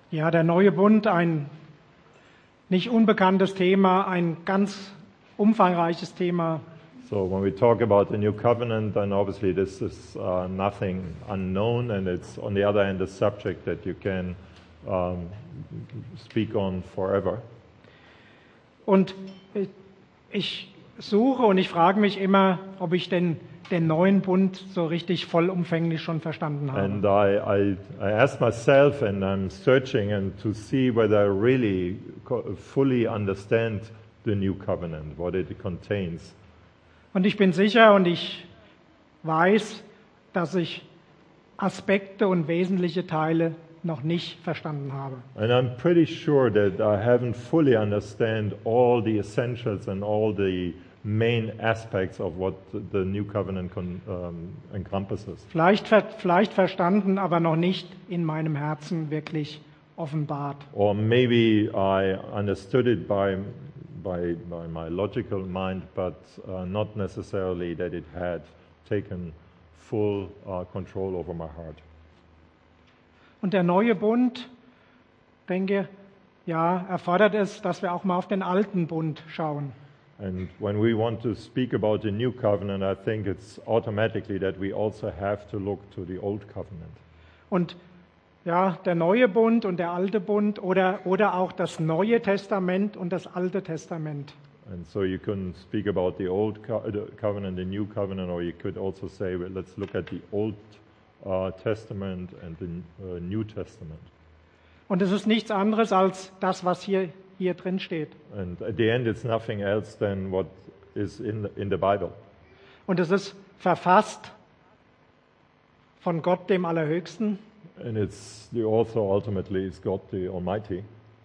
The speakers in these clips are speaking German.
Ja, der neue Bund, ein nicht unbekanntes Thema, ein ganz umfangreiches Thema. So when we talk about the new covenant, then obviously this is nothing unknown, and it's on the other hand a subject that you can speak on forever. Und ich suche und ich frage mich immer, ob ich den neuen Bund so richtig vollumfänglich schon verstanden habe. And I ask myself, and I'm searching and to see whether I really fully understand the new covenant, what it contains. Und ich bin sicher und ich weiß, dass ich Aspekte und wesentliche Teile noch nicht verstanden habe. And I'm pretty sure that I haven't fully understand all the essentials and all the main aspects of what the new covenant encompasses. Vielleicht verstanden, aber noch nicht in meinem Herzen wirklich offenbart. Or maybe I understood it by my logical mind, but not necessarily that it had taken full control over my heart. Und der neue Bund, denke, ja, erfordert es, dass wir auch mal auf den alten Bund schauen. And when we want to speak about the new covenant, I think it's automatically that we also have to look to the old covenant. Und ja, der neue Bund und der alte Bund oder auch das Neue Testament und das Alte Testament. And so you can speak about the old covenant, the new covenant, or you could also say, well, let's look at the Old Testament and the New Testament. Und es ist nichts anderes als das, was hier drin steht. And at the end, it's nothing else than what is in the Bible. Und es ist verfasst von Gott, dem Allerhöchsten. And it's the author ultimately is God the Almighty.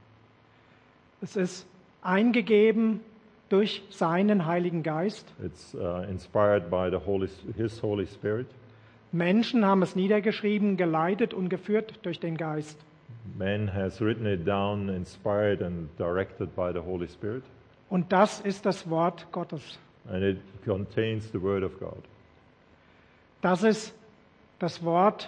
Es ist eingegeben durch seinen Heiligen Geist. It's inspired by His Holy Spirit. Menschen haben es niedergeschrieben, geleitet und geführt durch den Geist. Man has written it down, inspired and directed by the Holy Spirit. Und das ist das Wort Gottes. And it contains the Word of God. Das ist das Wort,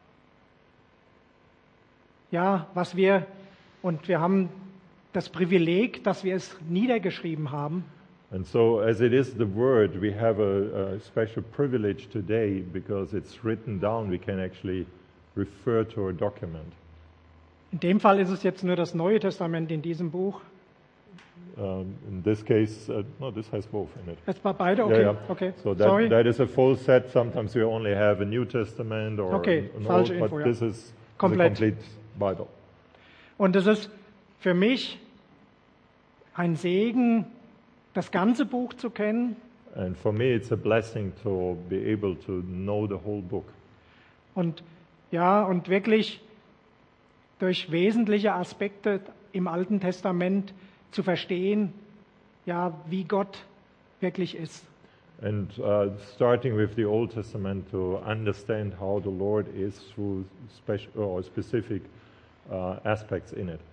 ja, wir haben das Privileg, dass wir es niedergeschrieben haben. And so, as it is the Word, we have a special privilege today because it's written down. We can actually refer to a document. In dem Fall ist es jetzt nur das Neue Testament in diesem Buch. In this case, no, this has both in it. Jetzt war beide, okay. Yeah. Okay. So Sorry. that is a full set. Sometimes we only have a New Testament or Okay, an falsche Old, Info, but ja. this is Komplett. the complete Bible. Und es ist für mich ein Segen, das ganze Buch zu kennen. And for me, it's a blessing to be able to know the whole book. Und ja, und wirklich durch wesentliche Aspekte im Alten Testament zu verstehen, ja, wie Gott wirklich ist. And starting with the Old Testament to understand how the Lord is through specific aspects in it.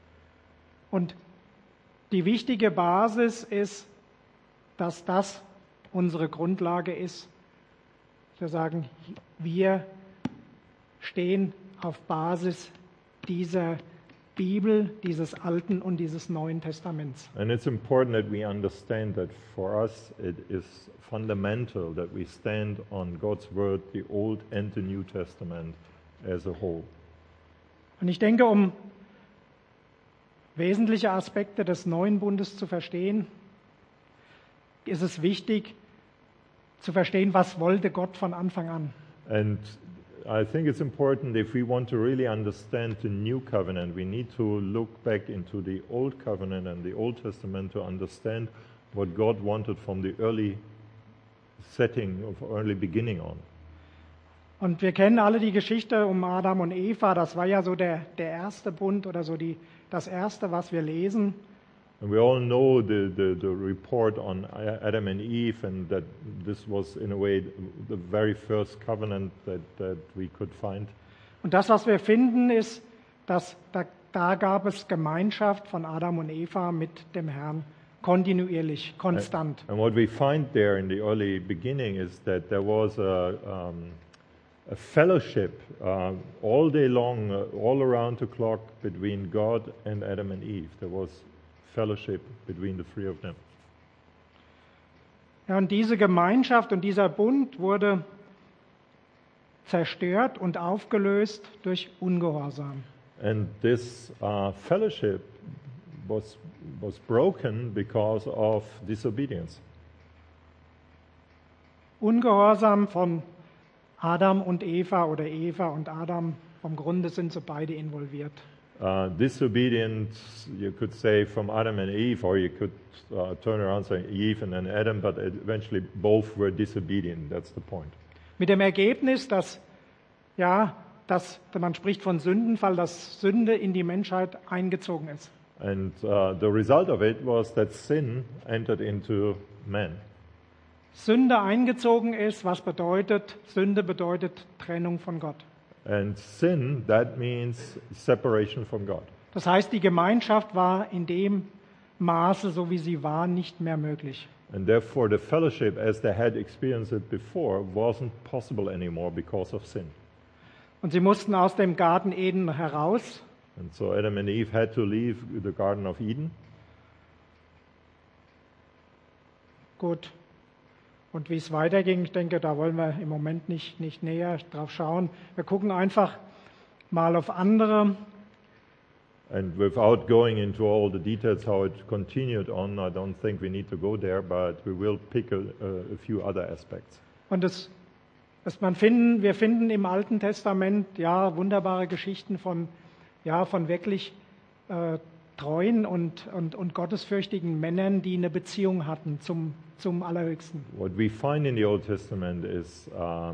Und die wichtige Basis ist, dass das unsere Grundlage ist. Wir sagen, wir stehen auf Basis dieser Bibel, dieses Alten und dieses Neuen Testaments. And it's important that we understand that for us it is fundamental that we stand on God's Word, the Old and the New Testament as a whole. Und ich denke, um wesentliche Aspekte des Neuen Bundes zu verstehen, ist es wichtig zu verstehen, was wollte Gott von Anfang an. And I think it's important if we want to really understand the new covenant, we need to look back into the old covenant and the Old Testament to understand what God wanted from the early setting, of early beginning on. Und wir kennen alle die Geschichte um Adam und Eva, das war ja so der erste Bund oder so das erste, was wir lesen. And we all know the report on Adam and Eve, and that this was in a way the very first covenant that we could find. Und das, was wir finden, ist, dass da gab es Gemeinschaft von Adam und Eva mit dem Herrn kontinuierlich, konstant. And what we find there in the early beginning is that there was a fellowship all day long, all around the clock between God and Adam and Eve. There was fellowship between the three of them. Ja, und diese Gemeinschaft und dieser Bund wurde zerstört und aufgelöst durch Ungehorsam. And this fellowship was broken because of disobedience. Ungehorsam von Adam und Eva oder Eva und Adam, vom Grunde sind sie beide involviert. Disobedience, you could say, from Adam and Eve, or you could turn around and say Eve and then Adam, but eventually both were disobedient. That's the point. Mit dem Ergebnis, dass man spricht von Sündenfall, dass Sünde in die Menschheit eingezogen ist. And the result of it was that sin entered into man. Sünde eingezogen ist, was bedeutet? Sünde bedeutet Trennung von Gott. And sin, that means separation from God. Das heißt, die Gemeinschaft war in dem Maße, so wie sie war, nicht mehr möglich. And therefore the fellowship as they had experienced it before wasn't possible anymore because of sin. Und sie mussten aus dem Garten Eden heraus. And so Adam and Eve had to leave the Garden of Eden. Gut. Und wie es weiterging, ich denke, da wollen wir im Moment nicht näher drauf schauen. Wir gucken einfach mal auf andere. And without going into all the details how it continued on, I don't think we need to go there, but we will pick a few other aspects. Und wir finden im Alten Testament wunderbare Geschichten von wirklich treuen und gottesfürchtigen Männern, die eine Beziehung hatten zum Allerhöchsten. What we find in the Old Testament is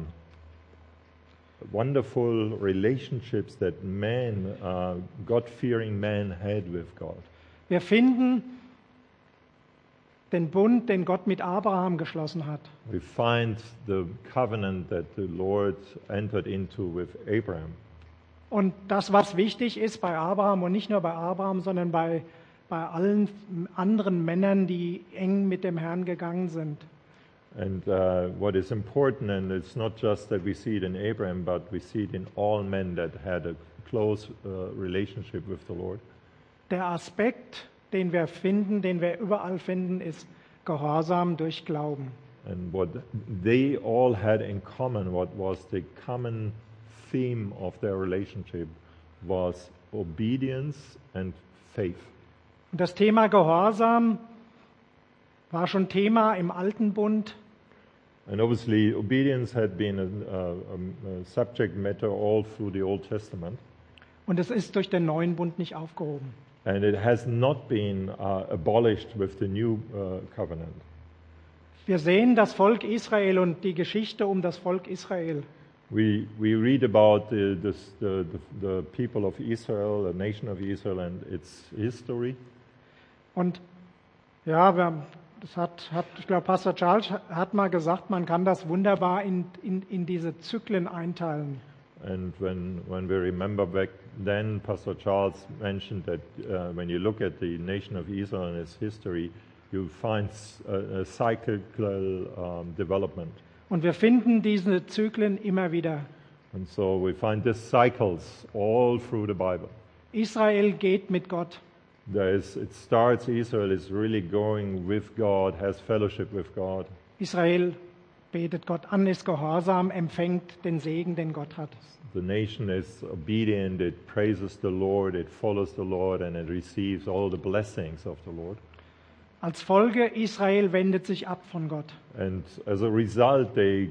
wonderful relationships that men, God-fearing men had with God. Wir finden den Bund, den Gott mit Abraham geschlossen hat. We find the covenant that the Lord entered into with Abraham. Und das, was wichtig ist bei Abraham und nicht nur bei Abraham, sondern bei allen anderen Männern, die eng mit dem Herrn gegangen sind. And what is important, and it's not just that we see it in Abraham, but we see it in all men that had a close relationship with the Lord. Der Aspekt, den wir überall finden, ist Gehorsam durch Glauben. And what they all had in common, what was the common theme of their relationship, was obedience and faith. Und das Thema Gehorsam war schon Thema im Alten Bund. And obviously, obedience had been a subject matter all through the Old Testament. Und es ist durch den neuen Bund nicht aufgehoben. And it has not been abolished with the new covenant. Wir sehen das Volk Israel und die Geschichte um das Volk Israel. We read about the people of Israel, the nation of Israel and its history. Und ich glaube, Pastor Charles hat mal gesagt, man kann das wunderbar in diese Zyklen einteilen. And when we remember back then, Pastor Charles mentioned that when you look at the nation of Israel and its history, you find a cyclical development. Und wir finden diese Zyklen immer wieder. And so we find these cycles all through the Bible. Israel geht mit Gott. Israel is really going with God, has fellowship with God. Israel betet Gott an, ist gehorsam, empfängt den Segen, den Gott hat. The nation is obedient, it praises the Lord, it follows the Lord, and it receives all the blessings of the Lord. Als Folge, Israel wendet sich ab von Gott. And as a result, they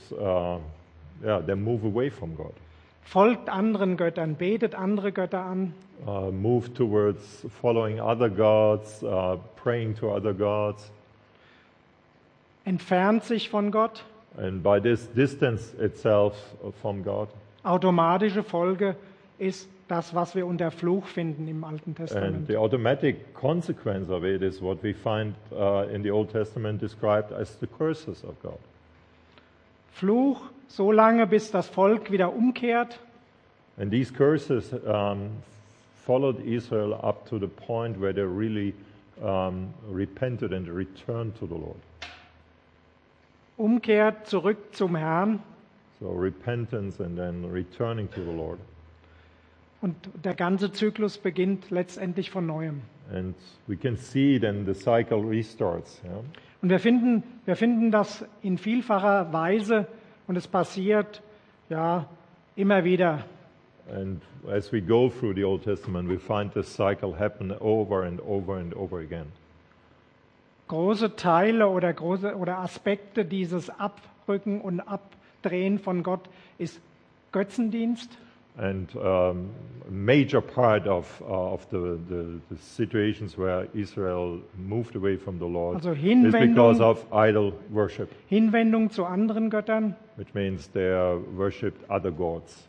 move away from God. Folgt anderen Göttern, betet andere Götter an. Move towards following other gods, praying to other gods. Entfernt sich von Gott. And by this distance itself from God. Automatische Folge ist das, was wir unter Fluch finden im Alten And Testament. the automatic consequence of it is what we find in the Old Testament described as the curses of God. Fluch, so lange bis das Volk wieder umkehrt. And these curses followed Israel up to the point where they really repented and returned to the Lord. Umkehrt zurück zum Herrn. So repentance and then returning to the Lord. Und der ganze Zyklus beginnt letztendlich von Neuem. And we can see then the cycle restarts. Yeah? Und wir finden das in vielfacher Weise und es passiert ja immer wieder. And as we go through the Old Testament, we find this cycle happen over and over and over again. Große Teile oder Aspekte dieses Abrücken und Abdrehen von Gott ist Götzendienst, And a major part of the situations where Israel moved away from the Lord also is because Hinwendung, of idol worship, Hinwendung zu anderen Göttern, which means they worshipped other gods.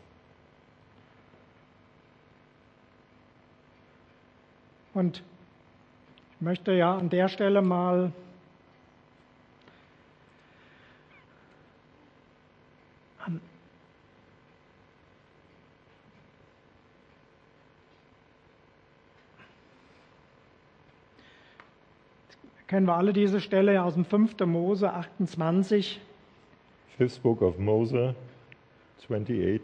und ich möchte ja an der Stelle mal kennen wir alle diese Stelle aus dem 5. Mose 28. Fifth book of Moses, 28.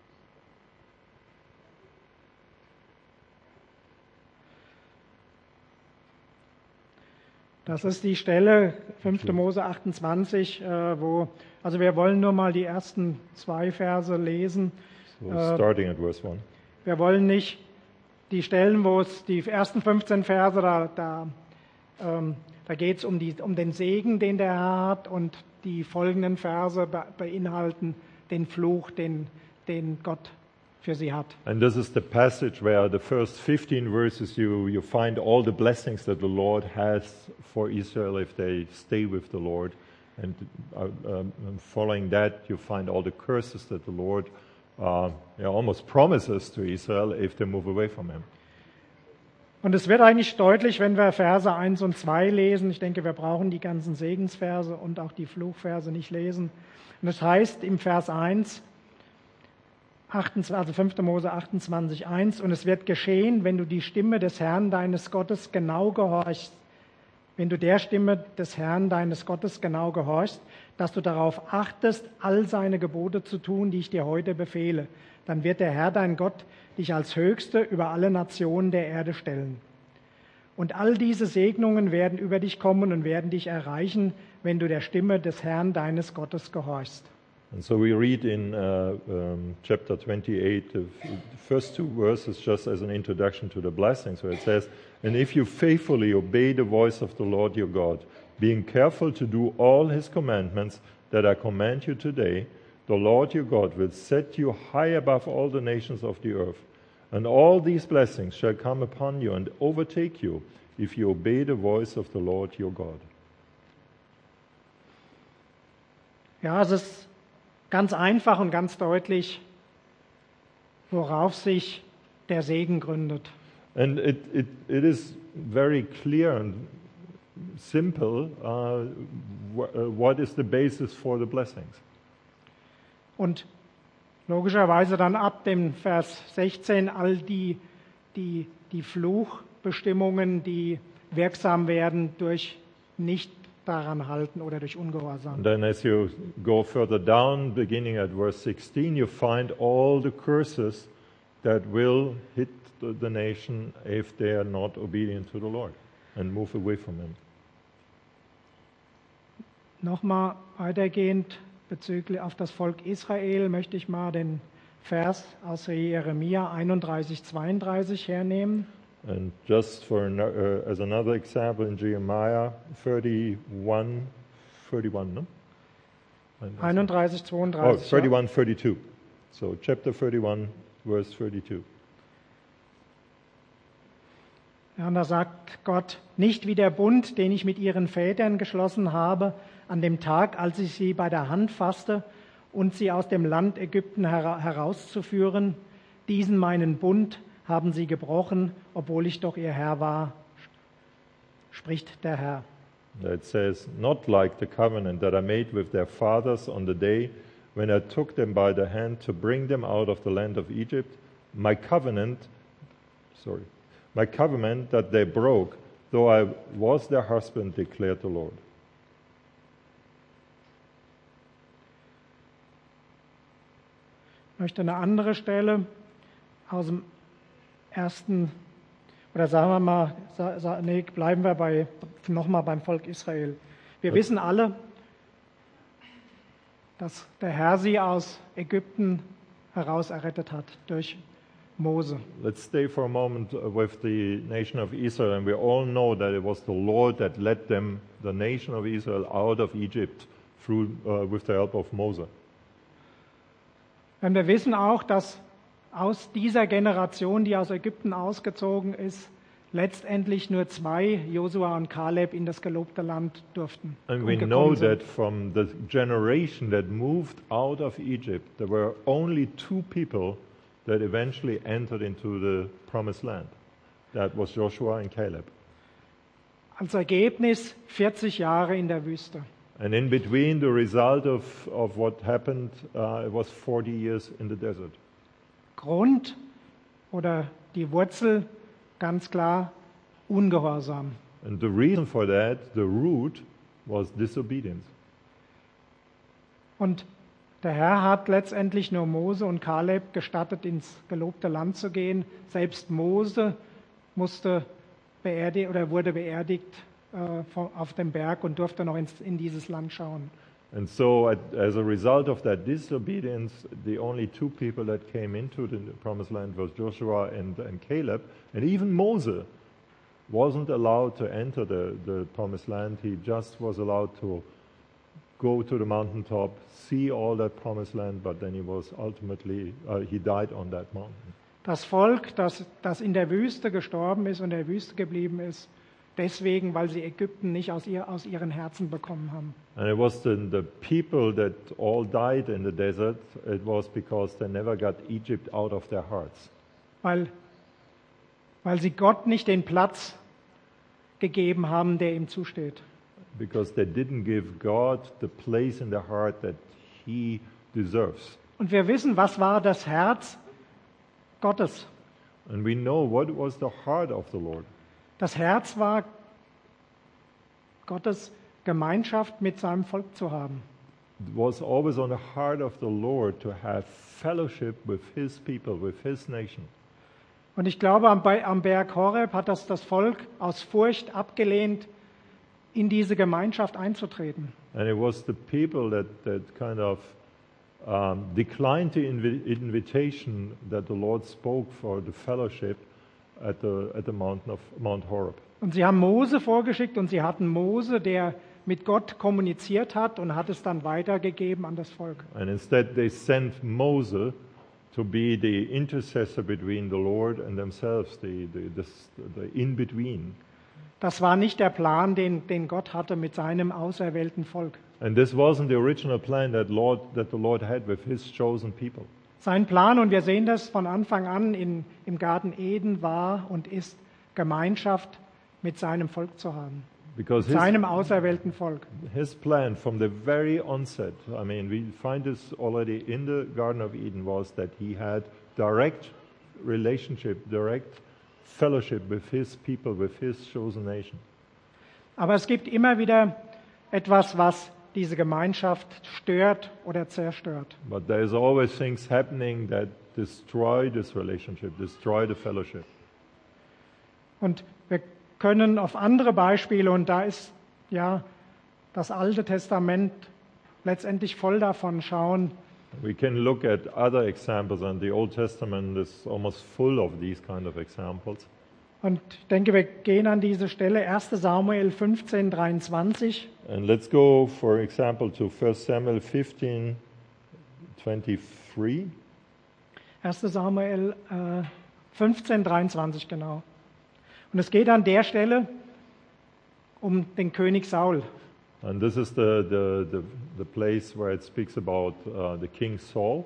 Das ist die Stelle, 5. Mose 28, also wir wollen nur mal die ersten 2 Verse lesen. So starting at verse 1. Wir wollen nicht die Stellen, wo es die ersten 15 Verse, da geht es um den Segen, den der Herr hat, und die folgenden Verse beinhalten den Fluch, den Gott für sie hat. And this is the passage where the first 15 verses you find all the blessings that the Lord has for Israel if they stay with the Lord. And following that, you find all the curses that the Lord almost promises to Israel if they move away from Him. Und es wird eigentlich deutlich, wenn wir Verse 1 und 2 lesen. Ich denke, wir brauchen die ganzen Segensverse und auch die Fluchverse nicht lesen. Und es heißt im Vers 1, also 5. Mose 28, 1, und es wird geschehen, wenn du die Stimme des Herrn deines Gottes genau gehorchst, wenn du der Stimme des Herrn deines Gottes genau gehorchst, dass du darauf achtest, all seine Gebote zu tun, die ich dir heute befehle, dann wird der Herr dein Gott dich als Höchste über alle Nationen der Erde stellen. Und all diese Segnungen werden über dich kommen und werden dich erreichen, wenn du der Stimme des Herrn deines Gottes gehorchst. And so we read in chapter 28, the first 2 verses just as an introduction to the blessings, where it says, "And if you faithfully obey the voice of the Lord your God, being careful to do all his commandments that I command you today, the Lord your God will set you high above all the nations of the earth. And all these blessings shall come upon you and overtake you if you obey the voice of the Lord your God." Ja, es ist ganz einfach und ganz deutlich, worauf sich der Segen gründet. And it is very clear and simple what is the basis for the blessings. Und logischerweise dann ab dem Vers 16 all die Fluchbestimmungen, die wirksam werden durch nicht daran halten oder durch Ungehorsam. And then as you go further down, beginning at verse 16, you find all the curses that will hit the nation if they are not obedient to the Lord and move away from Him. Nochmal weitergehend bezüglich auf das Volk Israel möchte ich mal den Vers aus Jeremia 31, 32 hernehmen. And just for as another example, in Jeremiah 31, no? 31, 32. Oh, 31, 32. So chapter 31, verse 32. Ja, und da sagt Gott, nicht wie der Bund, den ich mit ihren Vätern geschlossen habe, an dem Tag, als ich sie bei der Hand fasste und sie aus dem Land Ägypten herauszuführen, diesen meinen Bund haben sie gebrochen, obwohl ich doch ihr Herr war, spricht der Herr. It says, not like the covenant that I made with their fathers on the day when I took them by the hand to bring them out of the land of Egypt, my covenant that they broke, though I was their husband, declared the Lord. möchte eine andere Stelle aus dem ersten, oder sagen wir mal, bleiben wir nochmal beim Volk Israel. Wir wissen alle, dass der Herr sie aus Ägypten heraus errettet hat durch Mose. Let's stay for a moment with the nation of Israel, and we all know that it was the Lord that led them, the nation of Israel, out of Egypt through with the help of Moses. Und wir wissen auch, dass aus dieser Generation, die aus Ägypten ausgezogen ist, letztendlich nur 2, Josua und Kaleb, in das gelobte Land durften. And we know that from the generation that moved out of Egypt, there were only 2 people that eventually entered into the promised land. That was Joshua and Caleb. Als Ergebnis 40 Jahre in der Wüste. And in between, the result of what happened, it was 40 years in the desert. Grund oder die Wurzel, ganz klar, Ungehorsam. And the reason for that, the root, was disobedience. Und der Herr hat letztendlich nur Mose und Kaleb gestattet, ins gelobte Land zu gehen. Selbst Mose wurde beerdigt auf dem Berg und durfte noch in dieses Land schauen. And so, as a result of that disobedience, the only 2 people that came into the promised land was Joshua and Caleb. And even Moses wasn't allowed to enter the promised land. He just was allowed to go to the mountaintop, see all that promised land, but then he was ultimately, he died on that mountain. Das Volk, das in der Wüste gestorben ist und in der Wüste geblieben ist, deswegen, weil sie Ägypten nicht aus ihren Herzen bekommen haben. And it was the people that all died in the desert, it was because they never got Egypt out of their hearts. Weil sie Gott nicht den Platz gegeben haben, der ihm zusteht. Because they didn't give God the place in their heart that he deserves. Und wir wissen, was war das Herz Gottes? And we know what was the heart of the Lord. Das Herz war, Gottes Gemeinschaft mit seinem Volk zu haben. It was always on the heart of the Lord to have fellowship with his people, with his nation. Und ich glaube, am Berg Horeb hat das Volk aus Furcht abgelehnt, in diese Gemeinschaft einzutreten. And it was the people that kind of declined the invitation that the Lord spoke for the fellowship at the mountain of Mount Horeb. Und sie haben Mose vorgeschickt und sie hatten Mose, der mit Gott kommuniziert hat und hat es dann weitergegeben an das Volk. And instead they sent Moses to be the intercessor between the Lord and themselves, the in-between. Das war nicht der Plan, den Gott hatte mit seinem auserwählten Volk. And this wasn't the original plan that the Lord had with his chosen people. Sein Plan, und wir sehen das von Anfang an im Garten Eden, war und ist, Gemeinschaft mit seinem Volk zu haben. Because Mit seinem auserwählten Volk. his plan from the very onset, I mean, we find this already in the Garden of Eden, was that he had direct relationship, direct fellowship with his people, with his chosen nation. Aber es gibt immer wieder etwas, was diese Gemeinschaft stört oder zerstört. But there is always things happening that destroy this relationship, destroy the fellowship. Und wir können auf andere Beispiele, und da ist ja das Alte Testament letztendlich voll davon, schauen. We can look at other examples, and the Old Testament is almost full of these kind of examples. Und ich denke, wir gehen an diese Stelle 1. Samuel 15, 23. And let's go, for example, to 1 Samuel 15, 23. 1. Samuel 15, 23, genau. Und es geht an der Stelle um den König Saul. And this is the place where it speaks about the King Saul.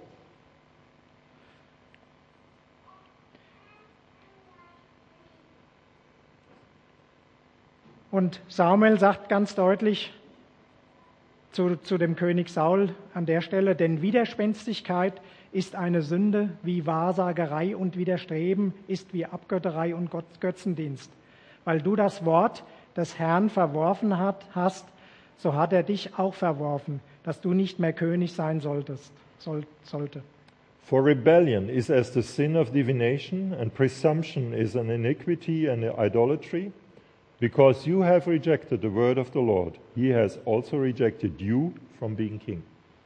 Und Samuel sagt ganz deutlich zu dem König Saul an der Stelle, denn Widerspenstigkeit ist eine Sünde wie Wahrsagerei und Widerstreben ist wie Abgötterei und Götzendienst. Weil du das Wort des Herrn verworfen hast, so hat er dich auch verworfen, dass du nicht mehr König sein sollte. For rebellion is as the sin of divination, and presumption is an iniquity and idolatry. Because you have rejected the word of the Lord, he has also rejected you from being king.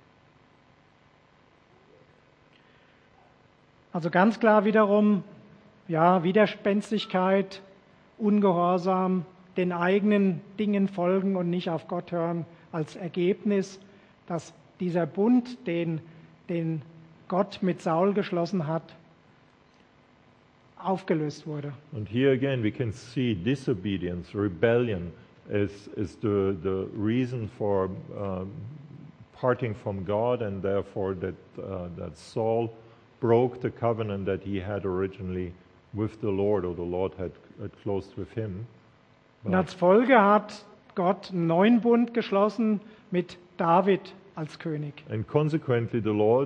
Also ganz klar wiederum, ja, Widerspenstigkeit, Ungehorsam, den eigenen Dingen folgen und nicht auf Gott hören, als Ergebnis, dass dieser Bund, den Gott mit Saul geschlossen hat, aufgelöst wurde. And here again we can see disobedience, rebellion is the reason for parting from God, and therefore that Saul broke the covenant that he had originally with the Lord, or the Lord had closed with him. Und als Folge hat Gott einen neuen Bund geschlossen mit David als König. And consequently the Lord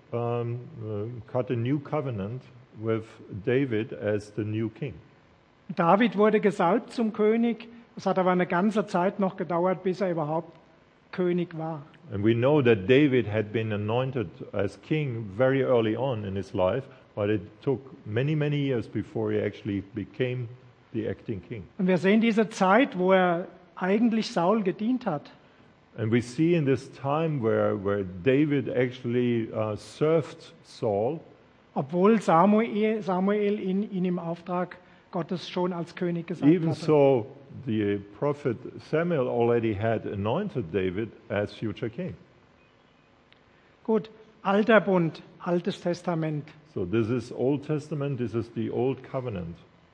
cut a new covenant with David as the new king. David wurde gesalbt zum König. Es hat aber eine ganze Zeit noch gedauert, bis er überhaupt König war. And we know that David had been anointed as king very early on in his life, but it took many, many years before he actually became the acting king. Und wir sehen diese Zeit, wo er eigentlich Saul gedient hat. And we see in this time where David actually served Saul, Obwohl Samuel ihn im Auftrag Gottes schon als König gesalbt even hatte. so the prophet Samuel already had anointed David as future king. Gut, alter Bund, altes Testament. So this is Old Testament, this is the Old Covenant.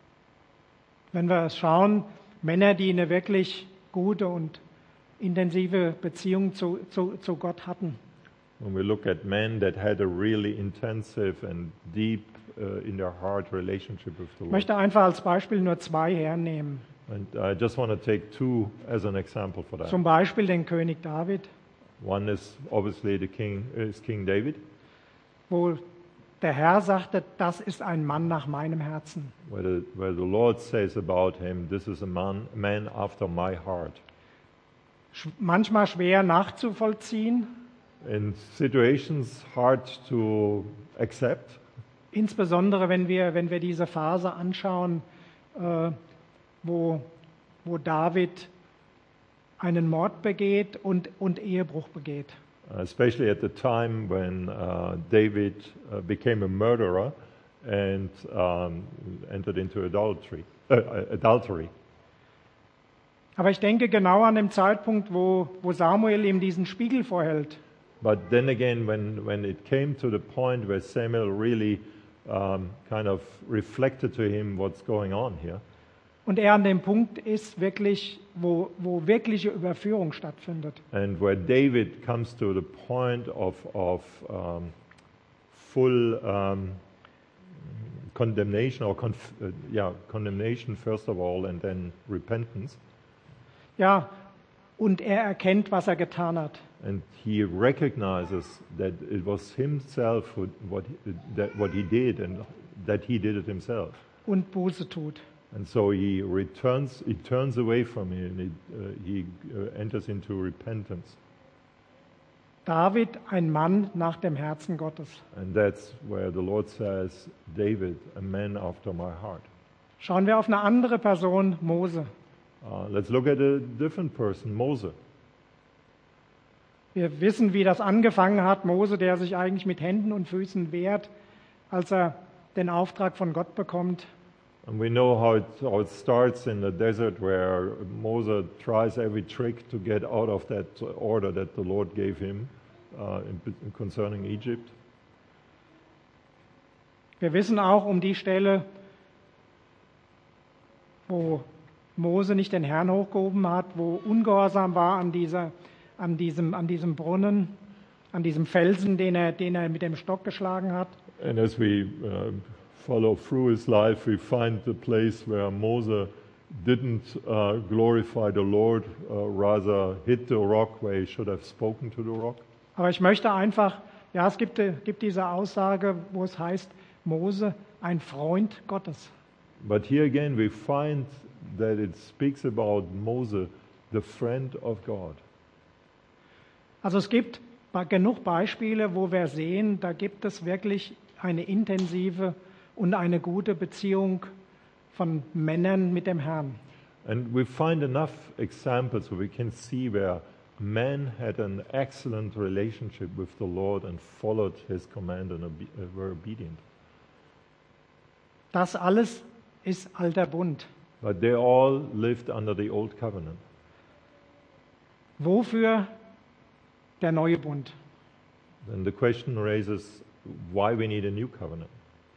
Wenn wir schauen, Männer, die eine wirklich gute und intensive Beziehung zu Gott hatten. When we look at men that had a really intensive and deep in their heart relationship with the Ich Lord. möchte einfach als Beispiel nur zwei hernehmen. And I just want to take two as an example for that. Zum Beispiel den König David, One is obviously King David, wo der Herr sagte, das ist ein Mann nach meinem Herzen. where the Lord says about him, this is a man after my heart. Manchmal schwer nachzuvollziehen, In situations hard to accept, insbesondere wenn wir diese Phase anschauen, wo David einen Mord begeht und Ehebruch begeht. especially at the time when David became a murderer and entered into adultery. Aber ich denke genau an dem Zeitpunkt, wo Samuel ihm diesen Spiegel vorhält. But then again, when it came to the point where Samuel really kind of reflected to him what's going on here, Und er an dem Punkt ist, wirklich, wo wirkliche Überführung stattfindet. and where David comes to the point of full condemnation, or condemnation first of all, and then repentance, Ja, und er erkennt, was er getan hat. and he recognizes that it was himself what he did, and that he did it himself. Und Buße tut. And so he turns away from it, and he enters into repentance. David, ein Mann nach dem Herzen Gottes. And that's where the Lord says, David, a man after my heart. Schauen wir auf eine andere Person, Mose. Let's look at a different person, Moses. Wir wissen, wie das angefangen hat. Mose, der sich eigentlich mit Händen und Füßen wehrt, als er den Auftrag von Gott bekommt. And we know how it starts in the desert, where Moses tries every trick to get out of that order that the Lord gave him concerning Egypt. Wir wissen auch um die Stelle, wo Mose nicht den Herrn hochgehoben hat, wo ungehorsam war an diesem Brunnen, an diesem Felsen, den er mit dem Stock geschlagen hat. And as we follow through his life, we find the place where Moses didn't glorify the Lord, rather hit the rock where he should have spoken to the rock. Aber ich möchte einfach, ja, es gibt diese Aussage, wo es heißt, Mose, ein Freund Gottes. But here again, we find that it speaks about Moses, the friend of God. Also es gibt genug Beispiele, wo wir sehen, da gibt es wirklich eine intensive und eine gute Beziehung von Männern mit dem Herrn. And we find enough examples where we can see where men had an excellent relationship with the Lord and followed his command and were obedient. Das alles ist alter Bund. But they all lived under the old covenant. Wofür der neue Bund? Then the question raises why we need a new covenant.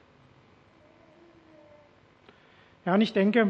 Ja, und ich denke,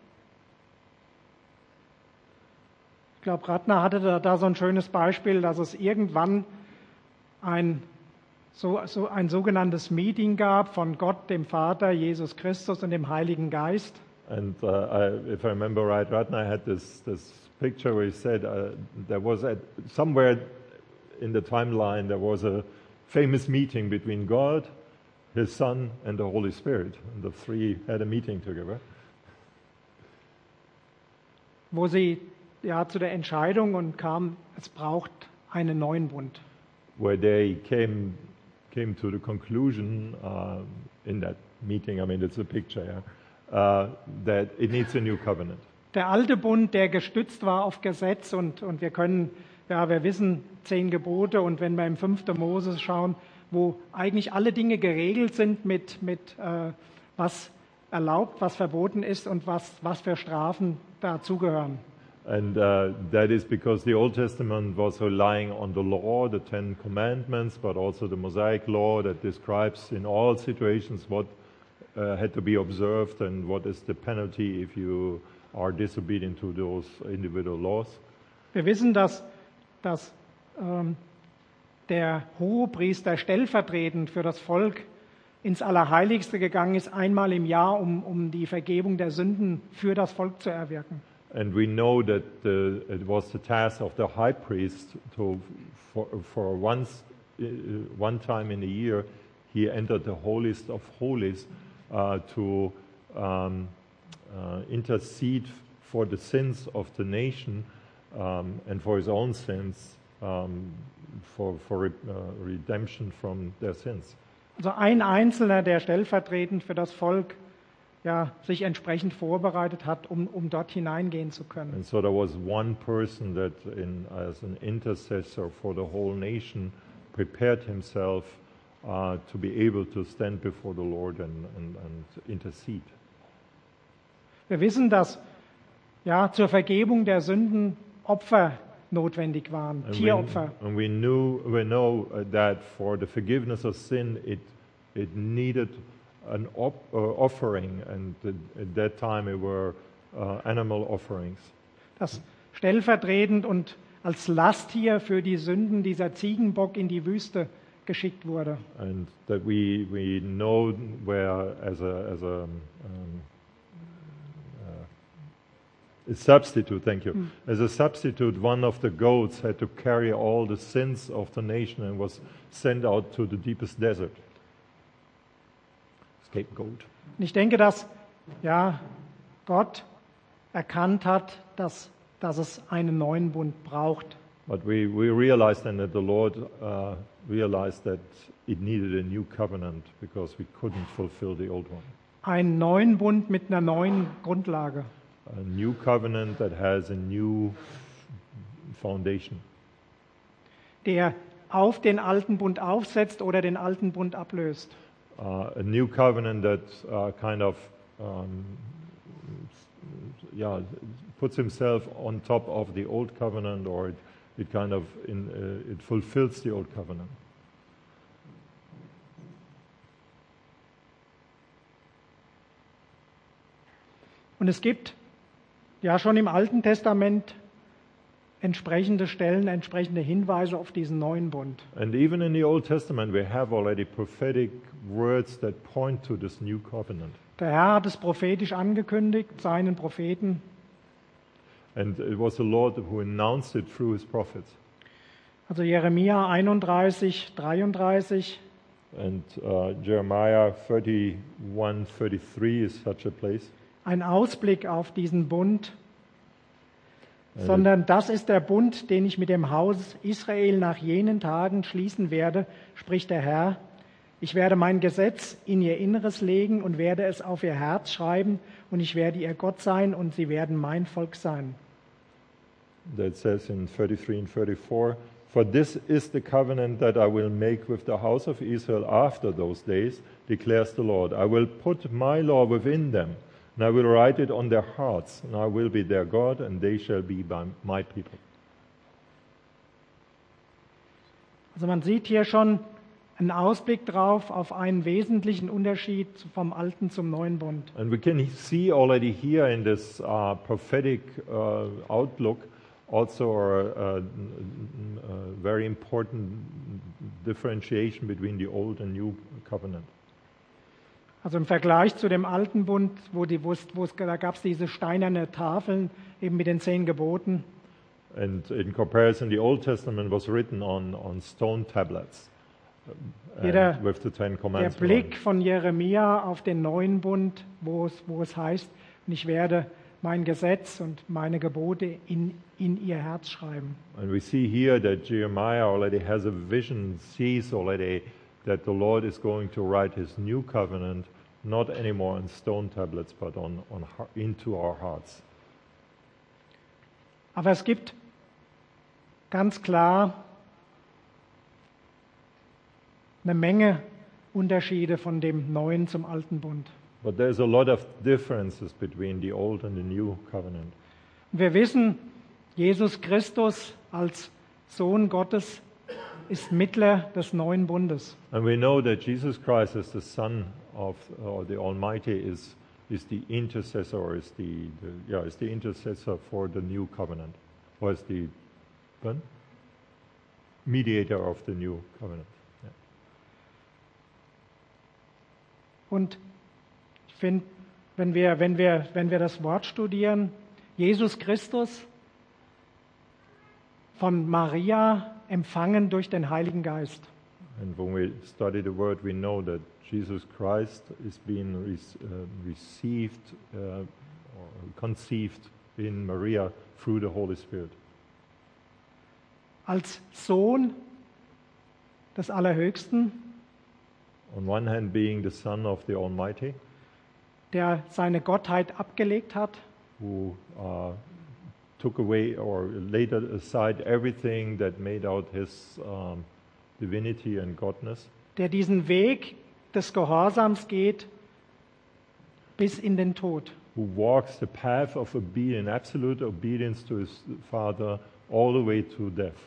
ich glaube, Ratner hatte da so ein schönes Beispiel, dass es irgendwann ein sogenanntes Meeting gab von Gott, dem Vater, Jesus Christus und dem Heiligen Geist. And if I remember right, Ratner had this picture where he said there was somewhere in the timeline there was a famous meeting between God, His Son, and the Holy Spirit. And the three had a meeting together. Wo sie ja zu der Entscheidung kam, es braucht einen neuen Bund. Where they came to the conclusion in that meeting, I mean it's a picture, yeah, that it needs a new covenant. Der alte Bund, der gestützt war auf Gesetz und wir können, ja, wir wissen 10 Gebote und wenn wir im 5. Mose schauen, wo eigentlich alle Dinge geregelt sind mit was erlaubt, was verboten ist und was für Strafen dazugehören. And that is because the Old Testament was relying on the law, the 10 Commandments, but also the Mosaic law that describes in all situations what had to be observed and what is the penalty if you are disobedient to those individual laws. Wir wissen, dass der Hohepriester stellvertretend für das Volk ins Allerheiligste gegangen ist, einmal im Jahr, um die Vergebung der Sünden für das Volk zu erwirken. And we know that it was the task of the high priest for one time in a year, he entered the holiest of holies to intercede for the sins of the nation and for his own sins, for redemption from their sins. Also ein Einzelner, der stellvertretend für das Volk ja, sich entsprechend vorbereitet hat, um dort hineingehen zu können. And so there was one person that, as an intercessor for the whole nation, prepared himself to be able to stand before the Lord and intercede. Wir wissen, dass ja, zur Vergebung der Sünden Opfer notwendig waren, Tieropfer. And we know that for the forgiveness of sin, it needed an offering, and at that time it were animal offerings. Das stellvertretend und als Lasttier für die Sünden dieser Ziegenbock in die Wüste geschickt wurde. And that we know where as a substitute, thank you. As a substitute, one of the goats had to carry all the sins of the nation and was sent out to the deepest desert. Scapegoat. Und ich denke, dass ja, Gott erkannt hat, dass es einen neuen Bund braucht. But we realized then that the Lord realized that it needed a new covenant because we couldn't fulfill the old one. Einen neuen Bund mit einer neuen Grundlage. A new covenant that has a new foundation. Der auf den alten Bund aufsetzt oder den alten Bund ablöst. A new covenant that kind of puts himself on top of the old covenant, or it kind of it fulfills the old covenant. Und es gibt ja schon im Alten Testament entsprechende Stellen, entsprechende Hinweise auf diesen neuen Bund. And even in the Old Testament we have already prophetic words that point to this new covenant. Der Herr hat es prophetisch angekündigt, seinen Propheten. And it was the Lord who announced it through his prophets. Also Jeremia 31, 33. And Jeremiah 31:33 is such a place. Ein Ausblick auf diesen Bund. sondern das ist der Bund, den ich mit dem Haus Israel nach jenen Tagen schließen werde, spricht der Herr. Ich werde mein Gesetz in ihr Inneres legen und werde es auf ihr Herz schreiben, und ich werde ihr Gott sein und sie werden mein Volk sein. That says in 33 and 34, For this is the covenant that I will make with the house of Israel after those days, declares the Lord. I will put my law within them, and I will write it on their hearts, and I will be their God, and they shall be my people. Also man sieht hier schon einen Ausblick drauf auf einen wesentlichen Unterschied vom alten zum neuen Bund. And we can see already here in this prophetic outlook also a very important differentiation between the old and new covenant. Also im Vergleich zu dem alten Bund, da gab es diese steinerne Tafeln eben mit den 10 Geboten. And in comparison, the Old Testament was written on stone tablets Jeder, with the Ten Der Commandments. Blick von Jeremia auf den neuen Bund, wo es heißt, und ich werde mein Gesetz und meine Gebote in ihr Herz schreiben. And we see here that Jeremiah already has a vision, sees already that the Lord is going to write his new covenant, not anymore on stone tablets, but into our hearts. Aber es gibt ganz klar eine Menge Unterschiede von dem neuen zum alten Bund. But there's a lot of differences between the old and the new covenant. Und wir wissen, Jesus Christus als Sohn Gottes ist Mittler des neuen Bundes. And we know that Jesus Christ as the Son of the Almighty is the intercessor, or is the intercessor for the new covenant, or is the mediator of the new covenant. Yeah. Und ich finde, wenn wir das Wort studieren, Jesus Christus von Maria empfangen durch den Heiligen Geist. And when we study the word, we know that Jesus Christ is being received or conceived in Maria through the Holy Spirit. Als Sohn des Allerhöchsten, On one hand, being the Son of the Almighty, der seine Gottheit abgelegt hat, who took away or laid aside everything that made out his divinity and godness, der diesen Weg des Gehorsams geht bis in den Tod. who walks the path of obedience, absolute obedience to his Father, all the way to death.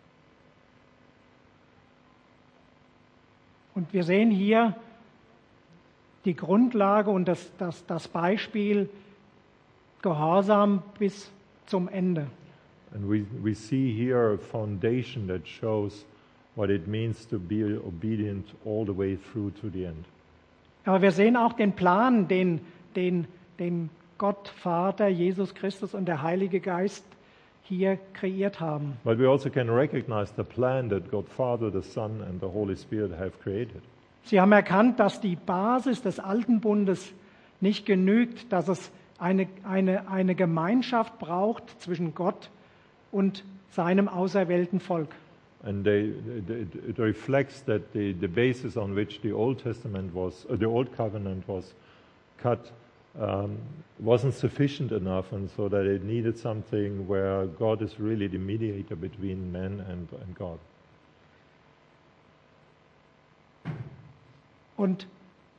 Und wir sehen hier die Grundlage und das Beispiel Gehorsam bis zum Ende. And we see here a foundation that shows what it means to be obedient all the way through to the end. Aber wir sehen auch den Plan, den Gott, Vater, Jesus Christus und der Heilige Geist hier kreiert haben. But we also can recognize the plan that God Father, the Son, and the Holy Spirit have created. Sie haben erkannt, dass die Basis des alten Bundes nicht genügt, dass es eine Gemeinschaft braucht zwischen Gott und seinem auserwählten Volk. And it reflects that the basis on which the Old Testament was, the Old Covenant was cut, wasn't sufficient enough, and so that it needed something where God is really the mediator between man and God. Und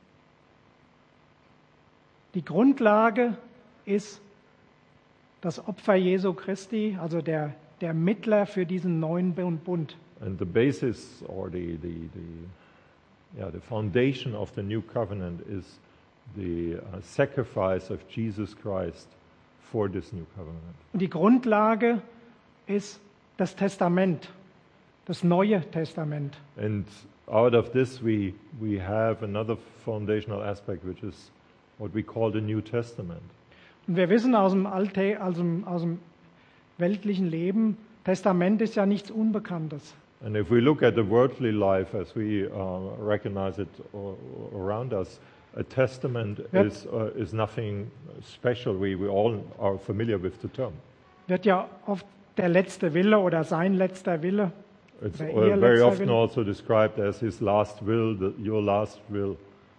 die Grundlage ist das Opfer Jesu Christi, also der Mittler für diesen neuen Bund. And the basis or the foundation of the new covenant is the sacrifice of Jesus Christ for this new covenant. Und die Grundlage ist das Testament, das Neue Testament. And out of this we have another foundational aspect, which is what we call the New Testament. Und wir wissen aus dem weltlichen Leben, Testament ist ja nichts Unbekanntes. And if we look at the worldly life as we recognize it around us, a testament Yep. is nothing special. We all are familiar with the term. wird ja oft der letzte Wille oder sein letzter Wille. It's Oder ihr very letzter often Wille. also described as his last will, your last will.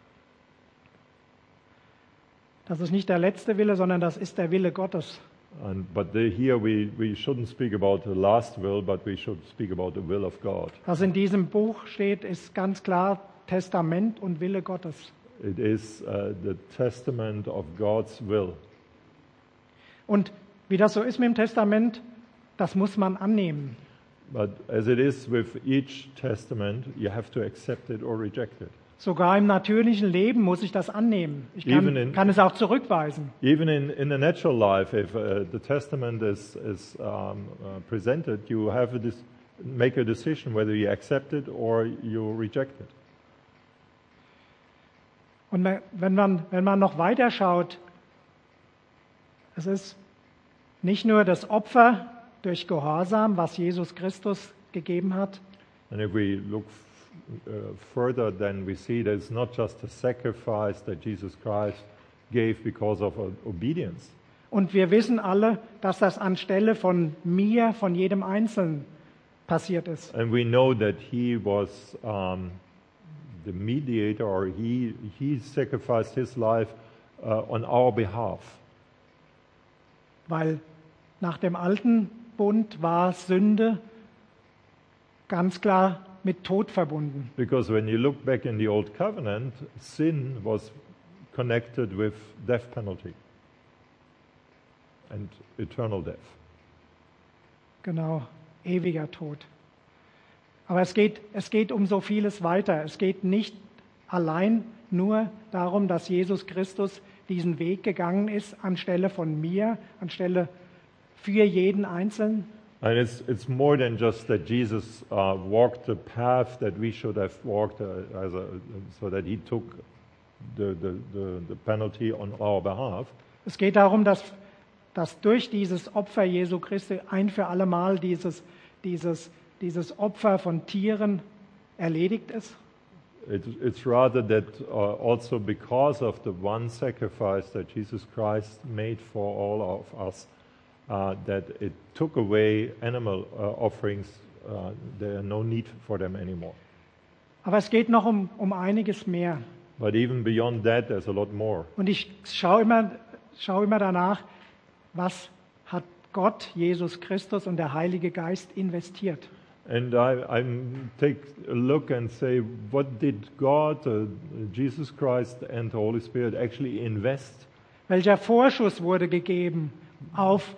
Das ist nicht der letzte Wille, sondern das ist der Wille Gottes. But here we shouldn't speak about the last will, but we should speak about the will of God. Was in diesem Buch steht, ist ganz klar Testament und Wille Gottes. It is the testament of God's will. Und wie das so ist mit dem Testament, das muss man annehmen. But as it is with each testament, you have to accept it or reject it. Sogar im natürlichen Leben muss ich das annehmen. Ich kann es auch zurückweisen. Even in the natural life, if the testament is presented, you have make a decision whether you accept it or you reject it. Und wenn man noch weiter schaut, es ist nicht nur das Opfer durch Gehorsam, was Jesus Christus gegeben hat, And if we look further, then we see that it's not just a sacrifice that Jesus Christ gave because of obedience. und wir wissen alle, dass das anstelle von mir, von jedem Einzelnen passiert ist. And we know that he was the mediator, or he sacrificed his life on our behalf. Weil nach dem alten Bund war Sünde ganz klar mit Tod verbunden. Because when you look back in the Old Covenant, sin was connected with death penalty and eternal death. Genau, ewiger Tod. Aber es geht um so vieles weiter. Es geht nicht allein nur darum, dass Jesus Christus diesen Weg gegangen ist, anstelle von mir, anstelle für jeden Einzelnen. And it's more than just that Jesus walked the path that we should have walked, so that he took the penalty on our behalf. Es geht darum, dass durch dieses Opfer Jesu Christi ein für alle Mal dieses Opfer von Tieren erledigt ist. It's rather that also because of the one sacrifice that Jesus Christ made for all of us, that it took away animal offerings. There are no need for them anymore. Aber es geht noch um einiges mehr. But even beyond that, there's a lot more. Und ich schaue immer danach, was hat Gott, Jesus Christus und der Heilige Geist investiert. And I take a look and say, what did God, Jesus Christ and the Holy Spirit actually invest? Welcher Vorschuss wurde gegeben auf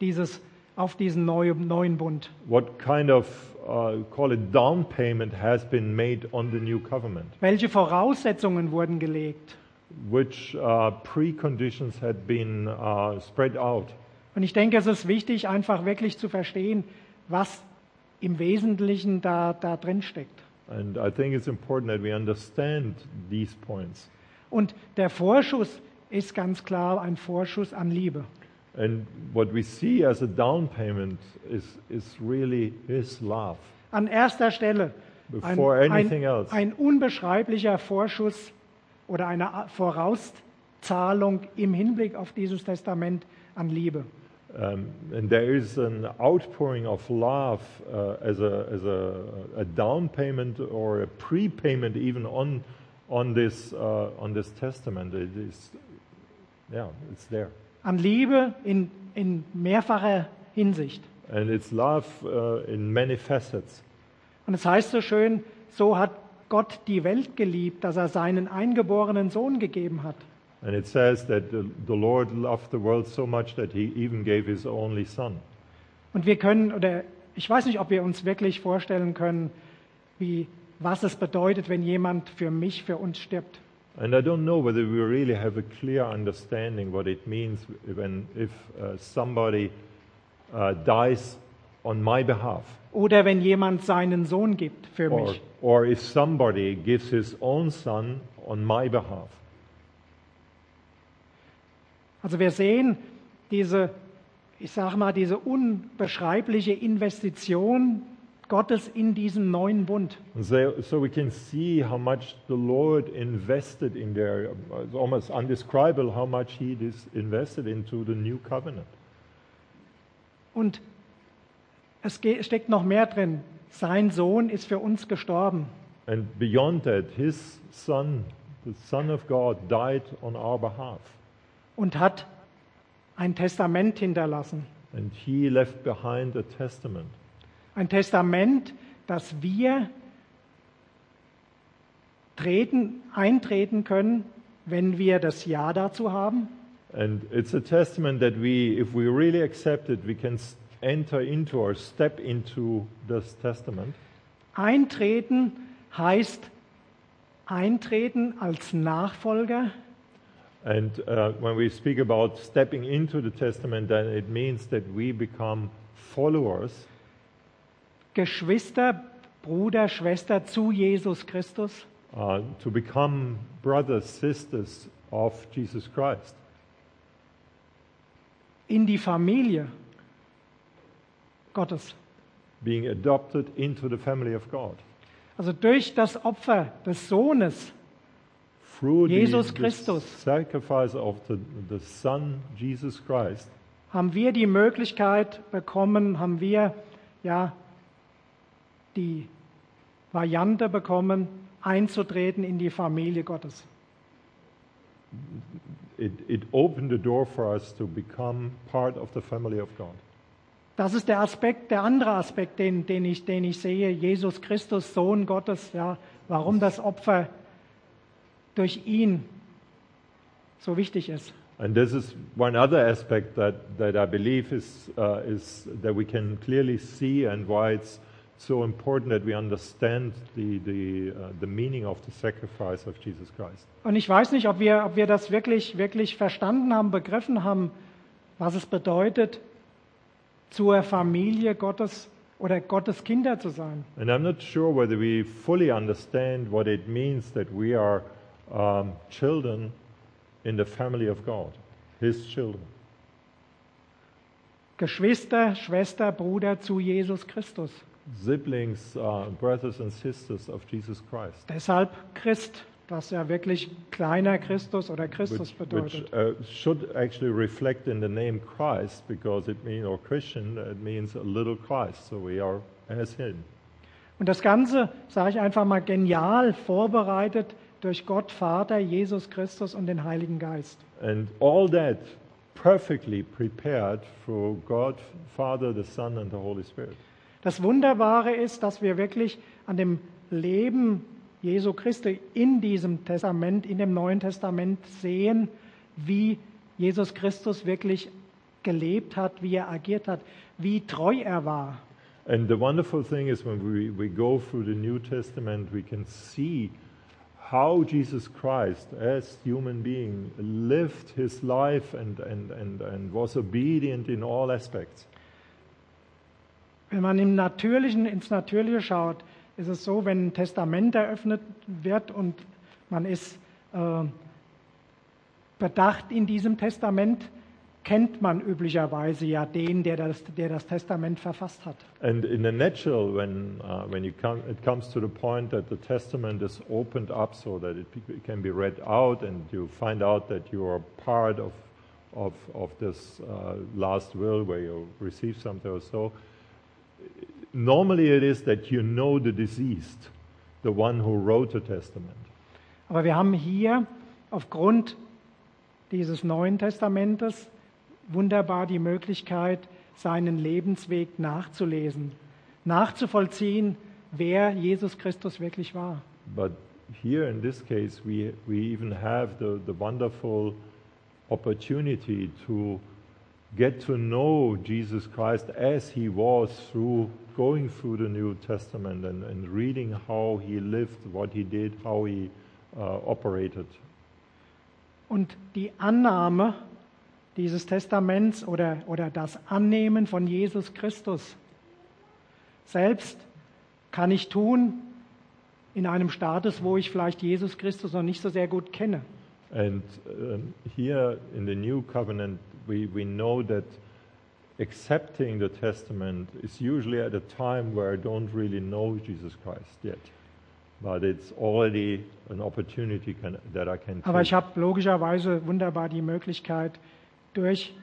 diesen neuen Bund? What kind of, call it down payment has been made on the new covenant? Welche Voraussetzungen wurden gelegt? Which preconditions had been spread out? Und ich denke, es ist wichtig, einfach wirklich zu verstehen, was im Wesentlichen da drin steckt. And I think it's important that we understand these points. Und der Vorschuss ist ganz klar ein Vorschuss an Liebe. And what we see as a down payment is really His love. An erster Stelle Before anything else. ein unbeschreiblicher Vorschuss oder eine Vorauszahlung im Hinblick auf dieses Testament an Liebe. And there is an outpouring of love as a down payment or a prepayment even on this testament. It is, it's there. An Liebe in mehrfacher Hinsicht. And it's love in many facets. Und es heißt so schön, so hat Gott die Welt geliebt, dass er seinen eingeborenen Sohn gegeben hat. And it says that the Lord loved the world so much that He even gave His only Son. Und wir können, oder ich weiß nicht, ob wir uns wirklich vorstellen können, was es bedeutet, wenn jemand für mich, für uns stirbt. And I don't know whether we really have a clear understanding what it means if somebody dies on my behalf. Oder wenn jemand seinen Sohn gibt für mich. Or if somebody gives his own son on my behalf. Also wir sehen diese unbeschreibliche Investition Gottes in diesen neuen Bund. So we can see how much the Lord invested in there. It's almost undescribable how much He invested into the new covenant. Und es steckt noch mehr drin. Sein Sohn ist für uns gestorben. And beyond that, his son, the Son of God, died on our behalf. Und hat ein Testament hinterlassen. And he left behind a testament. Ein Testament, das wir eintreten können, wenn wir das Ja dazu haben. And it's a testament that we, if we really accept it, we can enter into or step into this testament. Eintreten heißt eintreten als Nachfolger. And when we speak about stepping into the testament, then it means that we become followers, Geschwister, Bruder, Schwester zu Jesus Christus. to become brothers, sisters of Jesus Christ, In die Familie Gottes. being adopted into the family of God. Also durch das Opfer des Sohnes Through Jesus the Christus sacrifice of the Son, Jesus Christ, haben wir die Möglichkeit bekommen, haben wir ja die Variante bekommen, einzutreten in die Familie Gottes. it opened the door for us to become part of the family of God. Das ist der Aspekt, der andere Aspekt, den ich sehe. Jesus Christus, Sohn Gottes. Ja, warum das Opfer durch ihn so wichtig ist. And this is one other aspect that I believe is that we can clearly see, and why it's so important that we understand the meaning of the sacrifice of Jesus Christ. Und ich weiß nicht, ob wir das wirklich verstanden haben, begriffen haben, was es bedeutet, zur Familie Gottes oder Gottes Kinder zu sein. And I'm not sure whether we fully understand what it means that we are children in the family of God, His children. Geschwister, Schwester, Bruder zu Jesus Christus. Siblings, brothers and sisters of Jesus Christ. Deshalb Christ, das ja wirklich kleiner Christus oder Christus Which bedeutet. should actually reflect in the name Christ, because it means, or Christian, it means a little Christ, so we are as Him. Und das Ganze, sage ich einfach mal, genial vorbereitet durch Gott, Vater, Jesus Christus und den Heiligen Geist. And all that perfectly prepared for God, Father, the Son, and the Holy Spirit. Das Wunderbare ist, dass wir wirklich an dem Leben Jesu Christi in diesem Testament, in dem Neuen Testament sehen, wie Jesus Christus wirklich gelebt hat, wie er agiert hat, wie treu er war. And the wonderful thing is when we go through the New Testament, we can see how Jesus Christ, as human being, lived his life and was obedient in all aspects. Wenn man ins Natürliche schaut, ist es so, wenn ein Testament eröffnet wird und man ist bedacht in diesem Testament, kennt man üblicherweise ja den, der das Testament verfasst hat. And in the natural, when it comes to the point that the Testament is opened up so that it can be read out, and you find out that you are part of this last will where you receive something or so. Normally it is that you know the deceased, the one who wrote the Testament. Aber wir haben hier aufgrund dieses Neuen Testamentes wunderbar die Möglichkeit, seinen Lebensweg nachzulesen, nachzuvollziehen, wer Jesus Christus wirklich war. But here in this case, we even have the wonderful opportunity to get to know Jesus Christ as he was through going through the New Testament and reading how he lived, what he did, how he operated. Und die Annahme dieses Testaments oder das Annehmen von Jesus Christus selbst kann ich tun in einem Status, wo ich vielleicht Jesus Christus noch nicht so sehr gut kenne. And here in the New Covenant, we know that accepting the Testament is usually at a time where I don't really know Jesus Christ yet. But it's already an opportunity that I can Aber ich take. habe logischerweise wunderbar die Möglichkeit, durch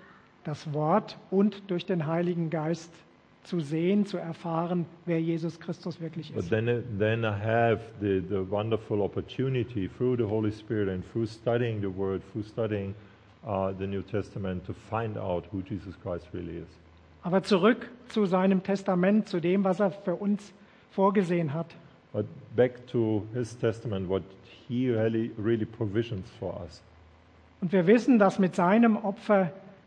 das Wort und durch den Heiligen Geist zu sehen, zu erfahren, wer Jesus Christus wirklich But ist. then I have the wonderful opportunity through the Holy Spirit and through studying the Word, through studying the New Testament to find out who Jesus Christ really is. Aber zurück zu seinem Testament, zu dem, was er für uns vorgesehen hat. But back to His Testament, what He really provisions for us. Und wir wissen, dass mit seinem Opfer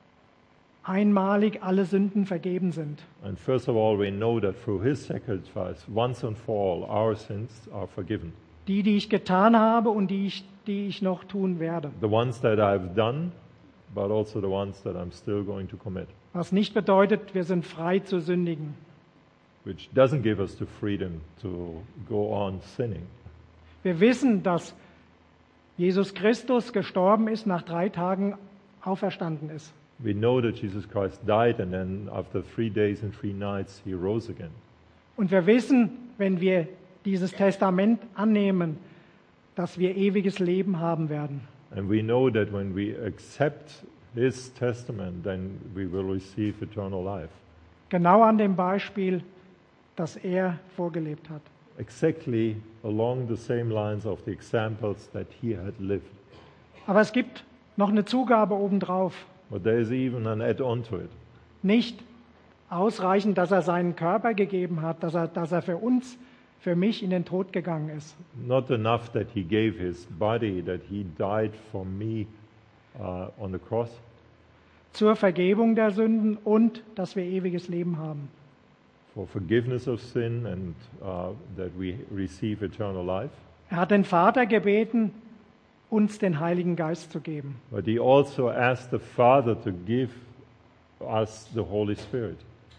einmalig alle Sünden vergeben sind. And first of all, we know that through His sacrifice, once and for all, our sins are forgiven. Die ich getan habe und die ich noch tun werde. The ones that I've done, but also the ones that I'm still going to commit. Was nicht bedeutet, wir sind frei zu sündigen. Which doesn't give us the freedom to go on sinning. Wir wissen, dass Jesus Christus gestorben ist, nach 3 Tagen auferstanden ist. We know that Jesus Christ died and then after 3 days and 3 nights He rose again. Und wir wissen, wenn wir dieses Testament annehmen, dass wir ewiges Leben haben werden. And we know that when we accept His testament, then we will receive eternal life. Genau an dem Beispiel, das er vorgelebt hat. Exactly along the same lines of the examples that He had lived. Aber es gibt noch eine Zugabe obendrauf. But there is even an add-on to it. Nicht ausreichend, dass er seinen Körper gegeben hat, dass er für uns, für mich in den Tod gegangen ist. Not enough that He gave His body, that He died for me on the cross, Zur Vergebung der Sünden und dass wir ewiges Leben haben. for forgiveness of sin and that we receive eternal life. Er hat den Vater gebeten, uns den Heiligen Geist zu geben. But He also asked the Father to give us the Holy Spirit.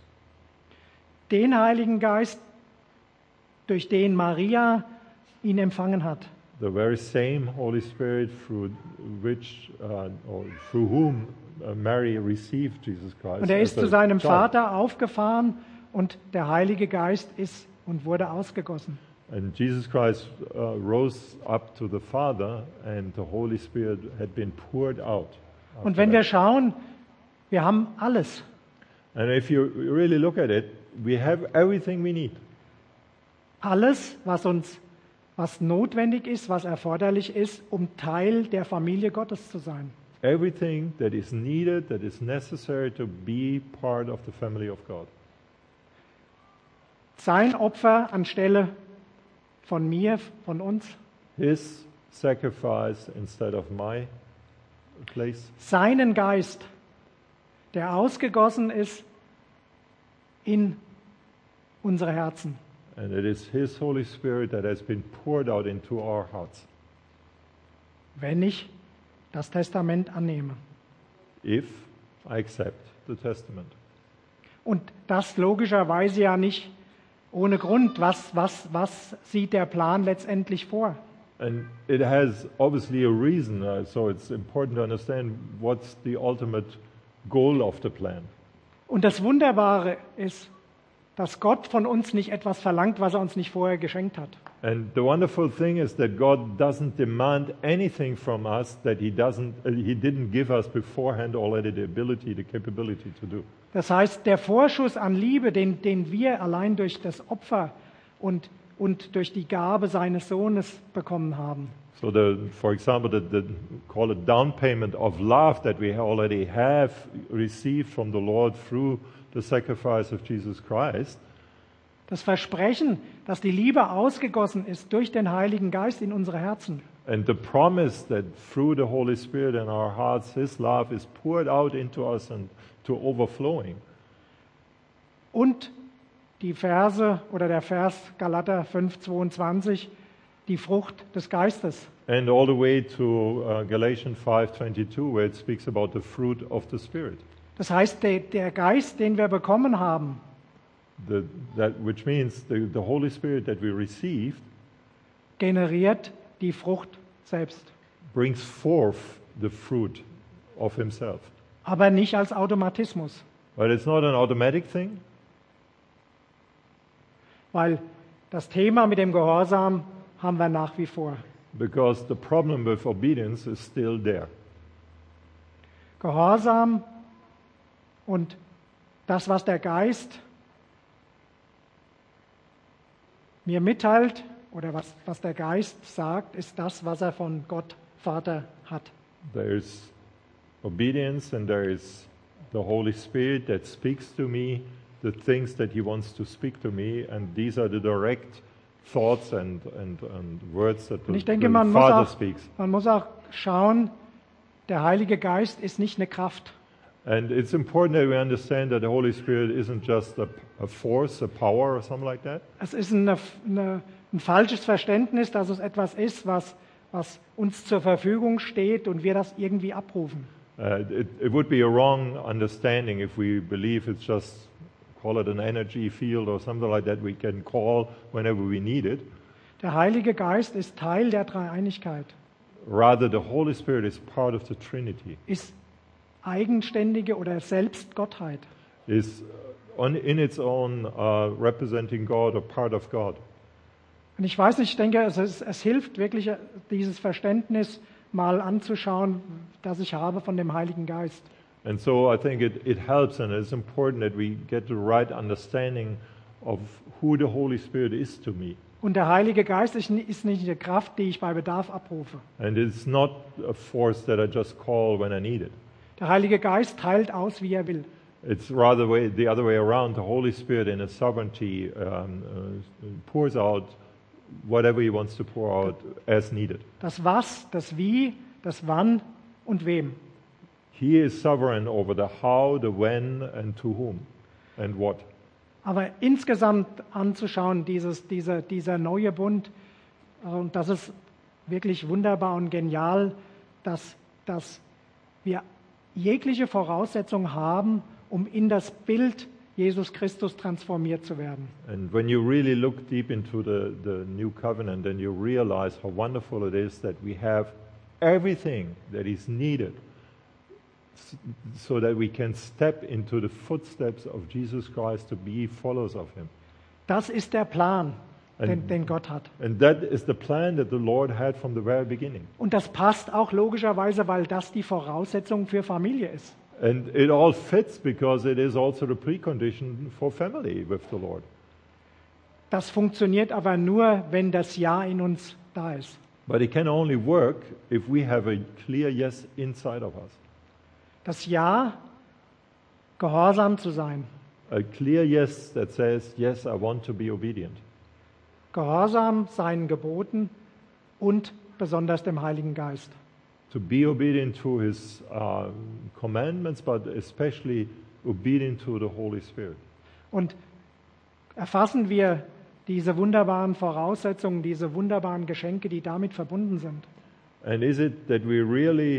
Den Heiligen Geist, durch den Maria ihn empfangen hat. The very same Holy Spirit through whom Mary received Jesus Christ. Und er ist as a zu seinem child. Vater aufgefahren und der Heilige Geist ist und wurde ausgegossen. And Jesus Christ rose up to the Father, and the Holy Spirit had been poured out. Und after wenn wir that. schauen, wir haben alles. And if you really look at it, we have everything we need. Alles, was notwendig ist, was erforderlich ist, um Teil der Familie Gottes zu sein. Everything that is needed, that is necessary to be part of the family of God. Sein Opfer anstelle von mir, von uns. His sacrifice instead of my place. Seinen Geist, der ausgegossen ist in unsere Herzen. And it is His Holy Spirit that has been poured out into our hearts. Wenn ich das Testament annehme. If I accept the Testament. Und das logischerweise ja nicht ohne Grund. Was sieht der Plan letztendlich vor? And it has obviously a reason, so it's important to understand what's the ultimate goal of the plan. Und das Wunderbare ist, dass Gott von uns nicht etwas verlangt, was er uns nicht vorher geschenkt hat. And the wonderful thing is that God doesn't demand anything from us that He didn't give us beforehand already the ability, the capability to do. Das heißt, der Vorschuss an Liebe, den wir allein durch das Opfer und durch die Gabe seines Sohnes bekommen haben, So, for example, call it down payment of love that we already have received from the Lord through the sacrifice of Jesus Christ. das Versprechen, dass die Liebe ausgegossen ist durch den Heiligen Geist in unsere Herzen, And the promise that through the Holy Spirit in our hearts, His love is poured out into us and to overflowing. und die Verse oder der Vers Galater 5,22, die Frucht des Geistes. And all the way to Galatians 5:22, where it speaks about the fruit of the Spirit. Das heißt, der Geist, den wir bekommen haben, Which means the Holy Spirit that we received generiert die Frucht selbst. brings forth the fruit of Himself. Aber nicht als Automatismus, But it's not an automatic thing, weil das Thema mit dem Gehorsam haben wir nach wie vor. because the problem with obedience is still there. Gehorsam Und das, was der Geist mir mitteilt oder was der Geist sagt, ist das, was er von Gott Vater hat. There's obedience and there is the Holy Spirit that speaks to me the things that He wants to speak to me, and these are the direct thoughts and words that Und the, ich denke, the man Father speaks. muss auch schauen, der Heilige Geist ist nicht eine Kraft. And it's important that we understand that the Holy Spirit isn't just a force, a power or something like that. Es ist ein falsches Verständnis, dass es etwas ist, was uns zur Verfügung steht und wir das irgendwie abrufen. It would be a wrong understanding if we believe it's just, call it an energy field or something like that we can call whenever we need it. Der Heilige Geist ist Teil der Dreieinigkeit, Rather, the Holy Spirit is part of the Trinity, ist eigenständige oder selbst Gottheit. is in its own representing God or part of God. Und ich weiß nicht, ich denke, es hilft wirklich, dieses Verständnis mal anzuschauen, das ich habe von dem Heiligen Geist. And so I think it helps, and it's important that we get the right understanding of who the Holy Spirit is to me. Und der Heilige Geist ist nicht eine Kraft, die ich bei Bedarf abrufe. And it's not a force that I just call when I need it. Der Heilige Geist teilt aus, wie er will. It's rather the other way around. The Holy Spirit in His sovereignty pours out whatever He wants to pour out as needed. Das Was, das Wie, das Wann und wem. He is sovereign over the how, the when, and to whom, and what. Aber insgesamt anzuschauen, dieser neue Bund, und das ist wirklich wunderbar und genial, dass wir jegliche Voraussetzung haben, um in das Bild Jesus Christus transformiert zu werden. And when you really look deep into the new covenant, then you realize how wonderful it is that we have everything that is needed so that we can step into the footsteps of Jesus Christ to be followers of Him. Das ist der Plan, den Gott hat. And that is the plan that the Lord had from the very beginning. Und das passt auch logischerweise, weil das die Voraussetzung für Familie ist. And it all fits because it is also the precondition for family with the Lord. Das funktioniert aber nur, wenn das Ja in uns da ist. But it can only work if we have a clear yes inside of us. Das Ja, gehorsam zu sein. A clear yes that says, yes, I want to be obedient. Gehorsam seinen Geboten und besonders dem Heiligen Geist. To be obedient to His commandments, but especially obedient to the Holy Spirit. Und erfassen wir diese wunderbaren Voraussetzungen, diese wunderbaren Geschenke, die damit verbunden sind. And is it that we really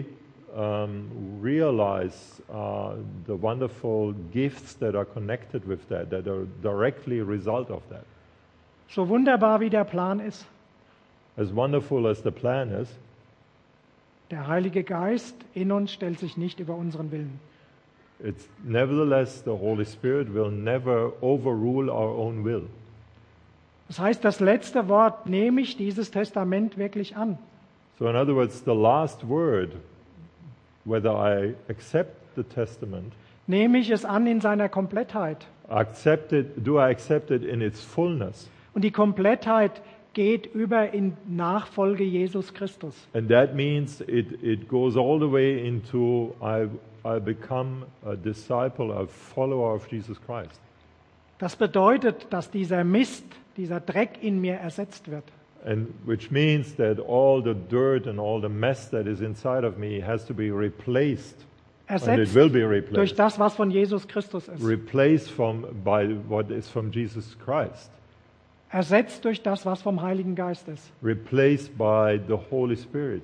realize the wonderful gifts that are connected with that are directly a result of that? So wunderbar wie der Plan ist, As wonderful as the plan is, der Heilige Geist in uns stellt sich nicht über unseren Willen. it's nevertheless the Holy Spirit will never overrule our own will. Das heißt, das letzte Wort, nehme ich dieses Testament wirklich an? So in other words, the last word, whether I accept the testament, Nehme ich es an in seiner Komplettheit? do I accept it in its fullness? Und die Komplettheit geht über in Nachfolge Jesus Christus. And that means it goes all the way into I become a disciple, a follower of Jesus Christ. Das bedeutet, dass dieser Mist, dieser Dreck in mir ersetzt wird. And which means that all the dirt and all the mess that is inside of me has to be replaced. And it Ersetzt will be durch replaced. das, was von Jesus Christus ist. Replaced by what is from Jesus Christ. Ersetzt durch das, was vom Heiligen Geist ist. Replaced by the Holy Spirit.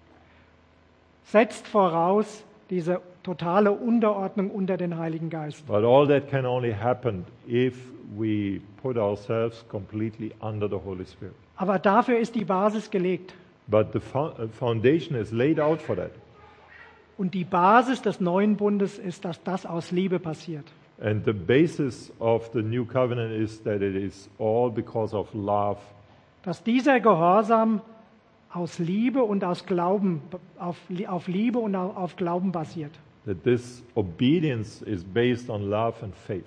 Setzt voraus diese totale Unterordnung unter den Heiligen Geist. But all that can only happen if we put ourselves completely under the Holy Spirit. Aber dafür ist die Basis gelegt. But the foundation is laid out for that. Und die Basis des neuen Bundes ist, dass das aus Liebe passiert. And the basis of the new covenant is that it is all because of love. Dass dieser Gehorsam aus Liebe und aus Glauben, auf Liebe und auf Glauben basiert. that this obedience is based on love and faith.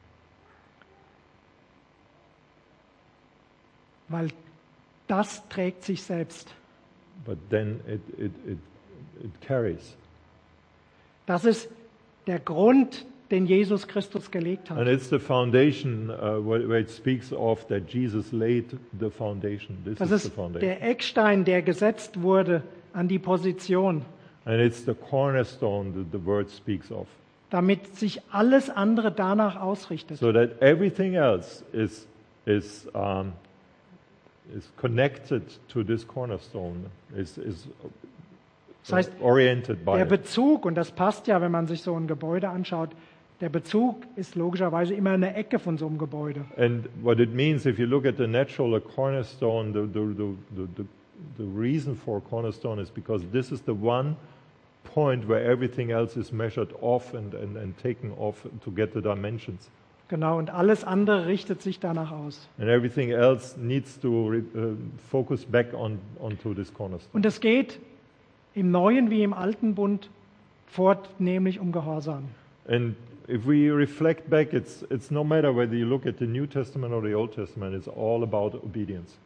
Weil das trägt sich selbst. But then it carries. Das ist der Grund, den Jesus Christus gelegt And hat. it's the foundation where it speaks of that Jesus laid the foundation. This Das is the ist foundation. der Eckstein, der gesetzt wurde an die Position, And it's the cornerstone that the word speaks of. damit sich alles andere danach ausrichtet. So that everything else is connected to this cornerstone, is Das heißt, oriented by der it. Bezug, und das passt ja, wenn man sich so ein Gebäude anschaut, der Bezug ist logischerweise immer eine Ecke von so einem Gebäude. And what it means, if you look at the natural cornerstone, the reason for a cornerstone is because this is the one point where everything else is measured off and taken off to get the dimensions. Genau, und alles andere richtet sich danach aus. And everything else needs to focus back onto this cornerstone. Und es geht im Neuen wie im Alten Bund vornehmlich um Gehorsam. And if we reflect back, it's no matter whether you look at the New Testament or the Old Testament, it's all about obedience.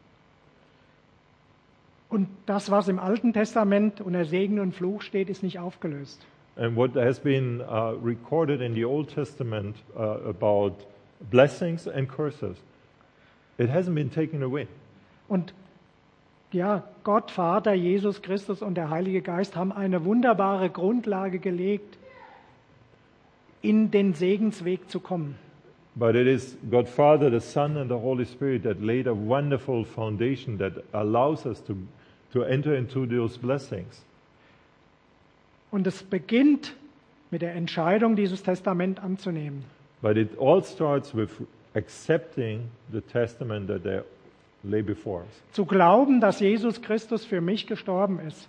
Und das, was im Alten Testament unter Segen und Fluch steht, ist nicht aufgelöst. And what has been recorded in the Old Testament about blessings and curses, it hasn't been taken away. Und ja, Gott, Vater, Jesus Christus und der Heilige Geist haben eine wunderbare Grundlage gelegt, in den Segensweg zu kommen. But it is God Father, the Son, and the Holy Spirit that laid a wonderful foundation that allows us to enter into those blessings. Und es beginnt mit der Entscheidung, dieses Testament anzunehmen. But it all starts with accepting the testament that they lay before us. Zu glauben, dass Jesus Christus für mich gestorben ist.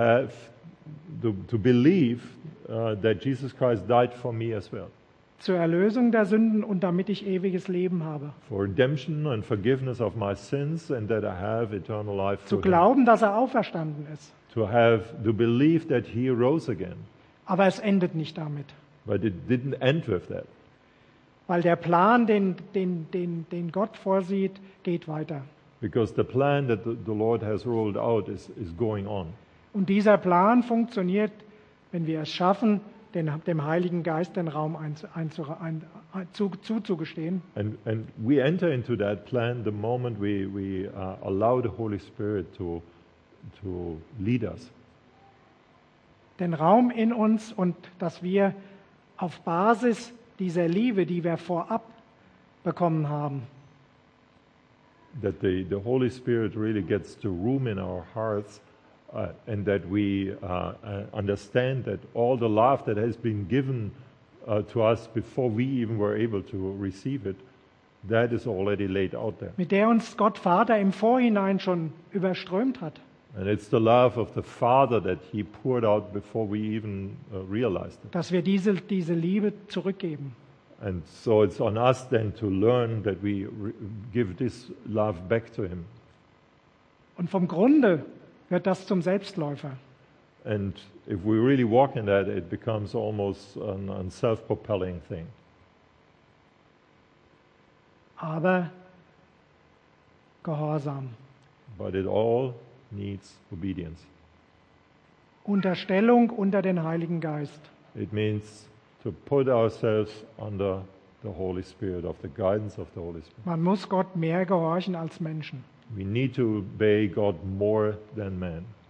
To believe that Jesus Christ died for me as well. Zur Erlösung der Sünden und damit ich ewiges Leben habe. For redemption and forgiveness of my sins and that I have eternal life Zu through him. glauben, dass er auferstanden ist. To believe that he rose again. Aber es endet nicht damit. But it didn't end with that. Weil der Plan, den Gott vorsieht, geht weiter. Because the plan that the Lord has rolled out is going on. Und dieser Plan funktioniert, wenn wir es schaffen, dem Heiligen Geist den Raum zuzugestehen. And we enter into that plan the moment we allow the Holy Spirit to lead us. Den Raum in uns und dass wir auf Basis dieser Liebe, die wir vorab bekommen haben, That the Holy Spirit really gets to room in our hearts and that we understand that all the love that has been given to us before we even were able to receive it, that is already laid out there. mit der uns Gott Vater im Vorhinein schon überströmt hat. And it's the love of the Father that He poured out before we even realized it. Dass wir diese Liebe zurückgeben. And so it's on us then to learn that we give this love back to Him. Und vom Grunde wird das zum Selbstläufer. And if we really walk in that, it becomes almost a self-propelling thing. Aber Gehorsam. But it all needs obedience. Unterstellung unter den Heiligen Geist. It means to put ourselves under the Holy Spirit, of the guidance of the Holy Spirit. Man muss Gott mehr gehorchen als Menschen. We need to obey God more than man.